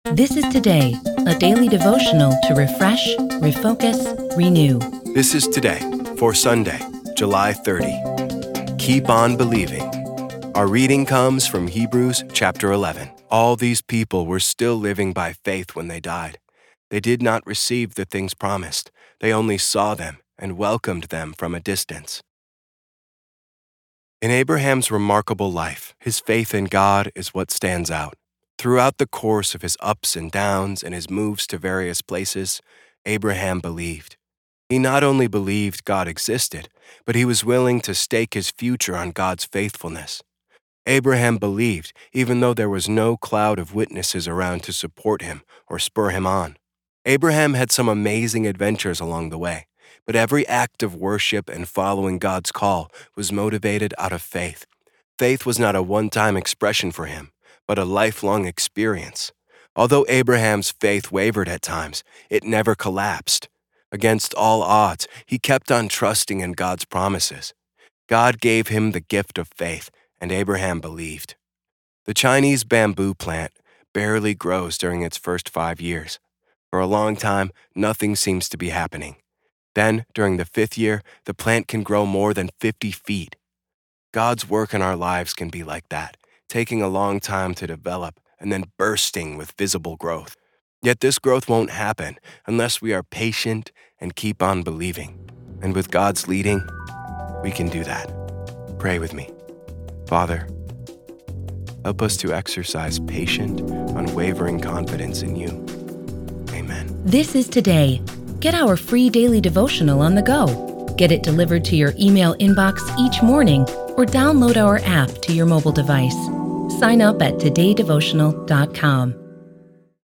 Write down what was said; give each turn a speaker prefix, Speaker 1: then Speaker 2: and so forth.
Speaker 1: This is Today, a daily devotional to refresh, refocus, renew.
Speaker 2: This is Today for Sunday, July 30. Keep on believing. Our reading comes from Hebrews chapter 11. All these people were still living by faith when they died. They did not receive the things promised. They only saw them and welcomed them from a distance. In Abraham's remarkable life, his faith in God is what stands out. Throughout the course of his ups and downs and his moves to various places, Abraham believed. He not only believed God existed, but he was willing to stake his future on God's faithfulness. Abraham believed even though there was no cloud of witnesses around to support him or spur him on. Abraham had some amazing adventures along the way, but every act of worship and following God's call was motivated out of faith. Faith was not a one-time expression for him, but a lifelong experience. Although Abraham's faith wavered at times, it never collapsed. Against all odds, he kept on trusting in God's promises. God gave him the gift of faith, and Abraham believed. The Chinese bamboo plant barely grows during its first 5 years. For a long time, nothing seems to be happening. Then, during the 5th year, the plant can grow more than 50 feet. God's work in our lives can be like that, taking a long time to develop and then bursting with visible growth. Yet this growth won't happen unless we are patient and keep on believing. And with God's leading, we can do that. Pray with me. Father, help us to exercise patient, unwavering confidence in you. Amen.
Speaker 1: This is Today. Get our free daily devotional on the go. Get it delivered to your email inbox each morning or download our app to your mobile device. Sign up at todaydevotional.com.